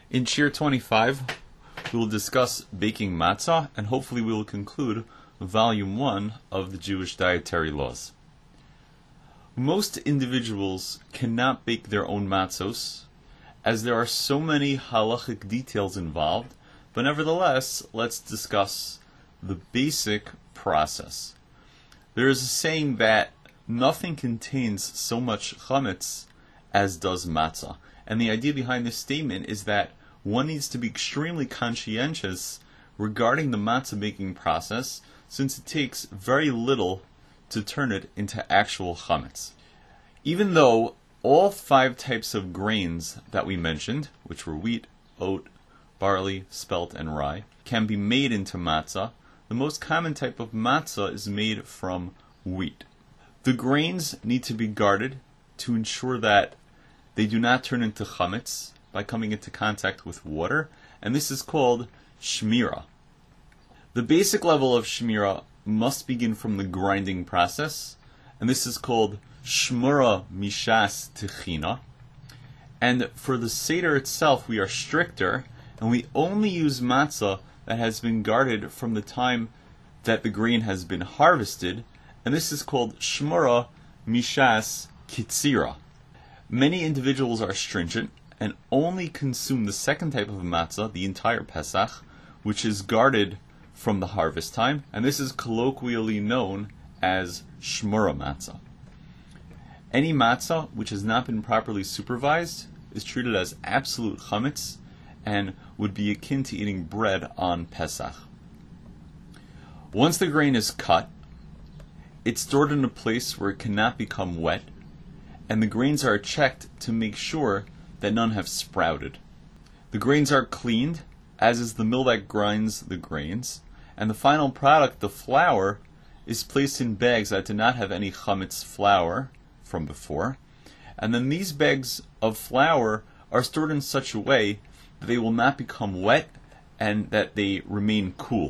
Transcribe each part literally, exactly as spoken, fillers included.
In Shir twenty-five, we will discuss baking matzah, and hopefully we will conclude Volume one of the Jewish Dietary Laws. Most individuals cannot bake their own matzos, as there are so many halachic details involved, but nevertheless, let's discuss the basic process. There is a saying that nothing contains so much chametz as does matzah, and the idea behind this statement is that one needs to be extremely conscientious regarding the matzah making process, since it takes very little to turn it into actual chametz. Even though all five types of grains that we mentioned, which were wheat, oat, barley, spelt, and rye, can be made into matzah, the most common type of matzah is made from wheat. The grains need to be guarded to ensure that they do not turn into chametz by coming into contact with water, and this is called shmira. The basic level of shmira must begin from the grinding process, and this is called shmura mishas techina. And for the Seder itself, we are stricter, and we only use matzah that has been guarded from the time that the grain has been harvested, and this is called shmura mishas kitzira. Many individuals are stringent and only consume the second type of matzah, the entire Pesach, which is guarded from the harvest time, and this is colloquially known as shmura matzah. Any matzah which has not been properly supervised is treated as absolute chametz and would be akin to eating bread on Pesach. Once the grain is cut, it's stored in a place where it cannot become wet, and the grains are checked to make sure that none have sprouted. The grains are cleaned, as is the mill that grinds the grains, and the final product, the flour, is placed in bags that do not have any chametz flour from before, and then these bags of flour are stored in such a way that they will not become wet and that they remain cool.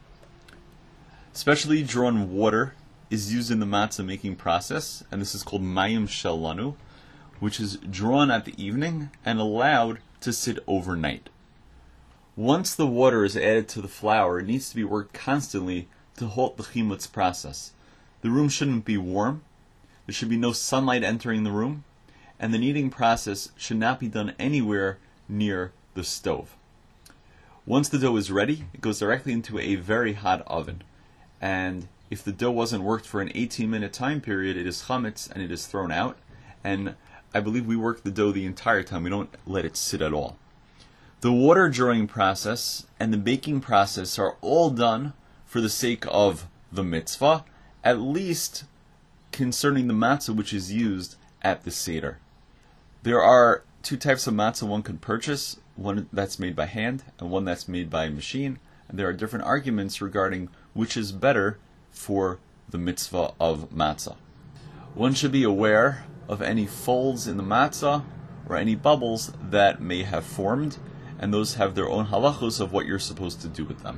Specially drawn water is used in the matzah making process, and this is called mayim shelanu, which is drawn at the evening and allowed to sit overnight. Once the water is added to the flour, it needs to be worked constantly to halt the chimutz process. The room shouldn't be warm, there should be no sunlight entering the room, and the kneading process should not be done anywhere near the stove. Once the dough is ready, it goes directly into a very hot oven, and if the dough wasn't worked for an eighteen minute time period, it is chametz and it is thrown out, and I believe we work the dough the entire time. We don't let it sit at all. The water drawing process and the baking process are all done for the sake of the mitzvah, at least concerning the matzah which is used at the Seder. There are two types of matzah one can purchase, one that's made by hand and one that's made by machine, and there are different arguments regarding which is better for the mitzvah of matzah. One should be aware of any folds in the matzah or any bubbles that may have formed, and those have their own halachos of what you're supposed to do with them.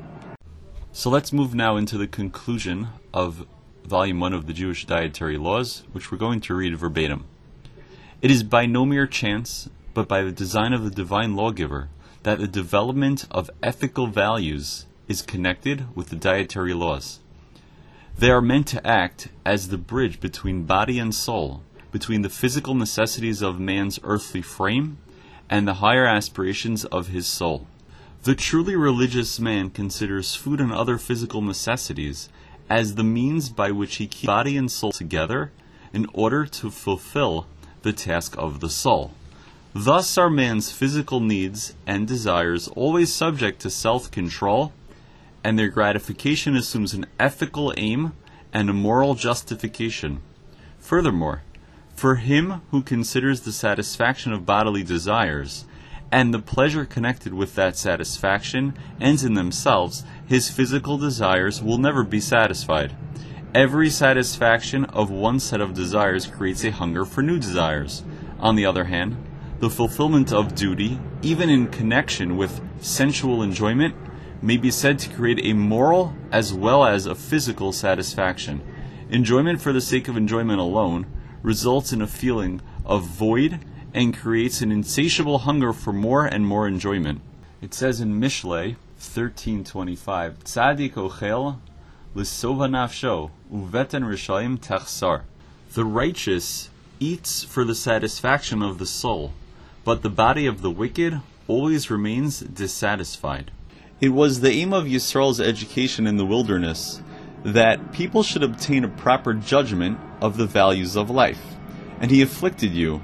So let's move now into the conclusion of Volume one of the Jewish Dietary Laws, which we're going to read verbatim. It is by no mere chance, but by the design of the divine lawgiver, that the development of ethical values is connected with the dietary laws. They are meant to act as the bridge between body and soul, between the physical necessities of man's earthly frame and the higher aspirations of his soul. The truly religious man considers food and other physical necessities as the means by which he keeps body and soul together in order to fulfill the task of the soul. Thus are man's physical needs and desires always subject to self-control, and their gratification assumes an ethical aim and a moral justification. Furthermore, for him who considers the satisfaction of bodily desires and the pleasure connected with that satisfaction ends in themselves, his physical desires will never be satisfied. Every satisfaction of one set of desires creates a hunger for new desires. On the other hand, the fulfillment of duty, even in connection with sensual enjoyment, may be said to create a moral as well as a physical satisfaction. Enjoyment for the sake of enjoyment alone results in a feeling of void and creates an insatiable hunger for more and more enjoyment. It says in Mishlei thirteen twenty-five, Tzadik ochel l'sova nafsho uveten rishayim tachsar. The righteous eats for the satisfaction of the soul, but the body of the wicked always remains dissatisfied. It was the aim of Yisrael's education in the wilderness that people should obtain a proper judgment of the values of life. And he afflicted you,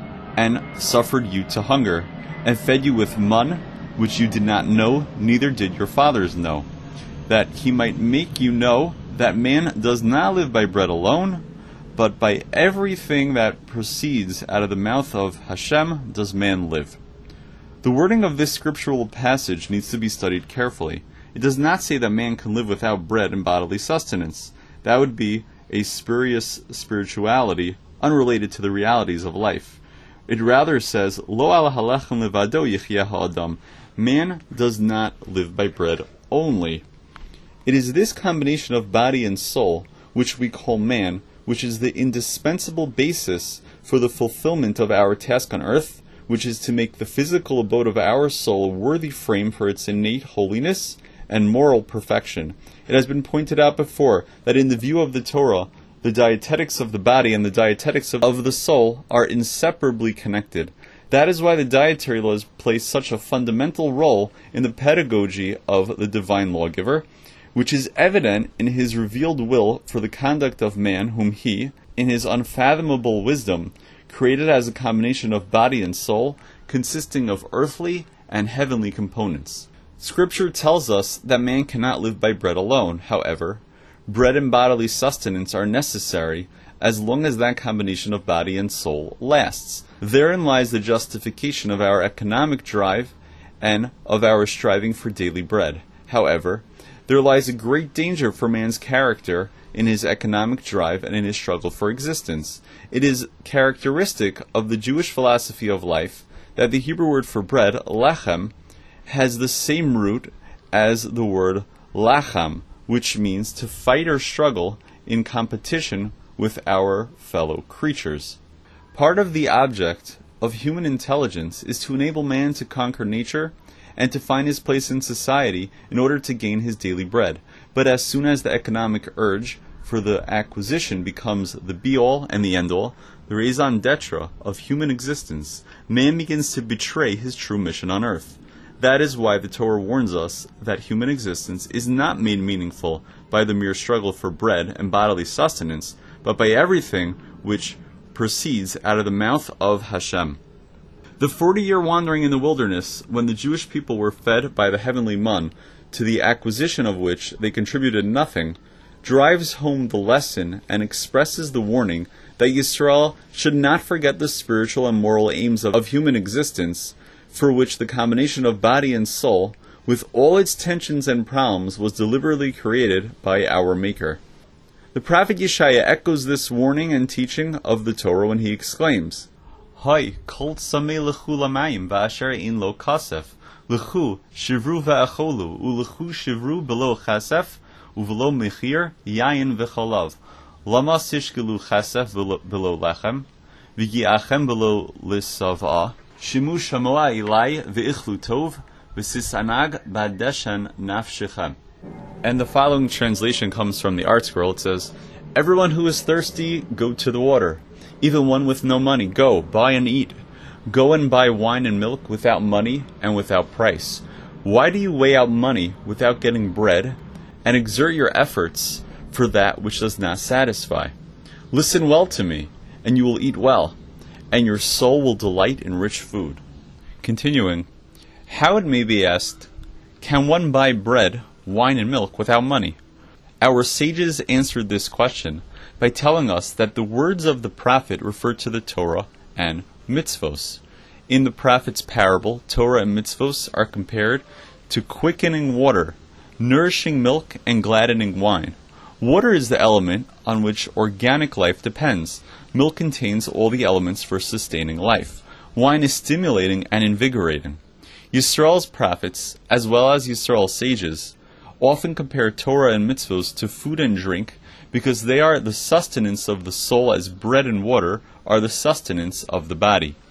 and suffered you to hunger, and fed you with mun, which you did not know, neither did your fathers know, that he might make you know that man does not live by bread alone, but by everything that proceeds out of the mouth of Hashem does man live. The wording of this scriptural passage needs to be studied carefully. It does not say that man can live without bread and bodily sustenance. That would be a spurious spirituality unrelated to the realities of life. It rather says, Lo al halechem levado yichyeh ha'adam. Man does not live by bread only. It is this combination of body and soul, which we call man, which is the indispensable basis for the fulfillment of our task on earth, which is to make the physical abode of our soul a worthy frame for its innate holiness and moral perfection. It has been pointed out before that in the view of the Torah, the dietetics of the body and the dietetics of, of the soul are inseparably connected. That is why the dietary laws play such a fundamental role in the pedagogy of the divine lawgiver, which is evident in his revealed will for the conduct of man, whom he, in his unfathomable wisdom, created as a combination of body and soul, consisting of earthly and heavenly components. Scripture tells us that man cannot live by bread alone. However, bread and bodily sustenance are necessary as long as that combination of body and soul lasts. Therein lies the justification of our economic drive and of our striving for daily bread. However, there lies a great danger for man's character in his economic drive and in his struggle for existence. It is characteristic of the Jewish philosophy of life that the Hebrew word for bread, lechem, has the same root as the word lacham, which means to fight or struggle in competition with our fellow creatures. Part of the object of human intelligence is to enable man to conquer nature and to find his place in society in order to gain his daily bread. But as soon as the economic urge for the acquisition becomes the be-all and the end-all, the raison d'etre of human existence, man begins to betray his true mission on earth. That is why the Torah warns us that human existence is not made meaningful by the mere struggle for bread and bodily sustenance, but by everything which proceeds out of the mouth of Hashem. The forty-year wandering in the wilderness, when the Jewish people were fed by the heavenly mun, to the acquisition of which they contributed nothing, drives home the lesson and expresses the warning that Yisrael should not forget the spiritual and moral aims of, of human existence, for which the combination of body and soul, with all its tensions and problems, was deliberately created by our Maker. The prophet Yeshaya echoes this warning and teaching of the Torah when he exclaims, Hay kol tzamei lechu lamayim va'asher ein lo kasef, lechu shivru va'acholu, ulechu shivru below chasef, uvelo mechir yayin v'cholav. Lama sishkelu chasef below lechem, v'gi'achem below lisavah, shimu shamoa ilai v'ichlu tov, v'sisanag ba'deshan nafshechem. And the following translation comes from the Art Scroll. It says, Everyone who is thirsty, go to the water. Even one with no money, go, buy and eat. Go and buy wine and milk without money and without price. Why do you weigh out money without getting bread, and exert your efforts for that which does not satisfy? Listen well to me, and you will eat well, and your soul will delight in rich food. Continuing, how, it may be asked, can one buy bread, wine and milk without money? Our sages answered this question by telling us that the words of the prophet refer to the Torah and mitzvos. In the prophet's parable, Torah and mitzvos are compared to quickening water, nourishing milk, and gladdening wine. Water is the element on which organic life depends. Milk contains all the elements for sustaining life. Wine is stimulating and invigorating. Yisrael's prophets, as well as Yisrael's sages, often compare Torah and mitzvos to food and drink because they are the sustenance of the soul as bread and water are the sustenance of the body.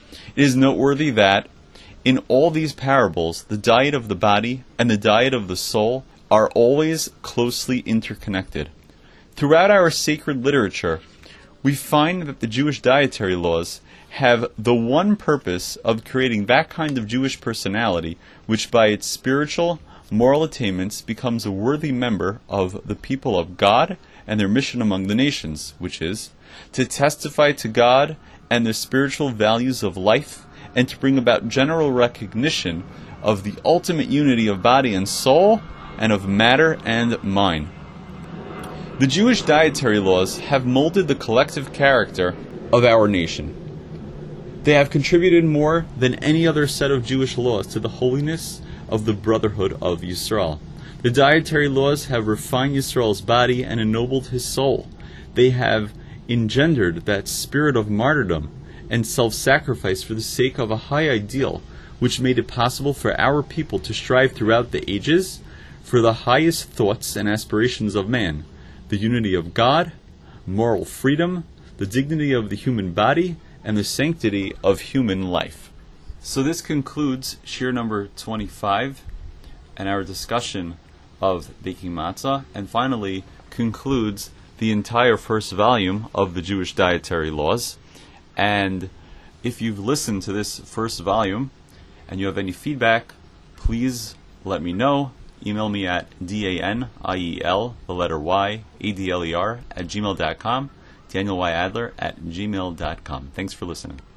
It is noteworthy that in all these parables, the diet of the body and the diet of the soul are always closely interconnected. Throughout our sacred literature, we find that the Jewish dietary laws have the one purpose of creating that kind of Jewish personality which by its spiritual, moral attainments becomes a worthy member of the people of God and their mission among the nations, which is to testify to God and the spiritual values of life and to bring about general recognition of the ultimate unity of body and soul and of matter and mind. The Jewish dietary laws have molded the collective character of our nation. They have contributed more than any other set of Jewish laws to the holiness of the brotherhood of Yisrael. The dietary laws have refined Yisrael's body and ennobled his soul. They have engendered that spirit of martyrdom and self-sacrifice for the sake of a high ideal, which made it possible for our people to strive throughout the ages for the highest thoughts and aspirations of man, the unity of God, moral freedom, the dignity of the human body, and the sanctity of human life. So this concludes shir number twenty-five and our discussion of baking matzah, and finally concludes the entire first volume of the Jewish dietary laws. And if you've listened to this first volume and you have any feedback, please let me know. Email me at D-A-N-I-E-L, the letter Y, A-D-L-E-R, at gmail dot com, Daniel Y. Adler at gmail dot com. Thanks for listening.